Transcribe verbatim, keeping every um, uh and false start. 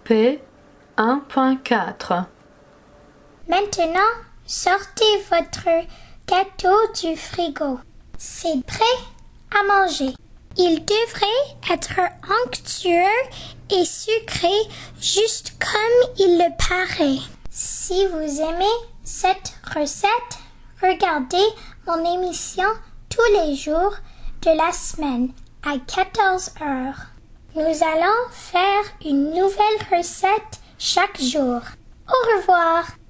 P un point quatre. Maintenant, sortez votre gâteau du frigo. C'est prêt à manger. Il devrait être onctueux et sucré juste comme il le paraît. Si vous aimez cette recette, regardez mon émission tous les jours de la semaine à quatorze heures. Nous allons faire une nouvelle recette chaque jour. Au revoir!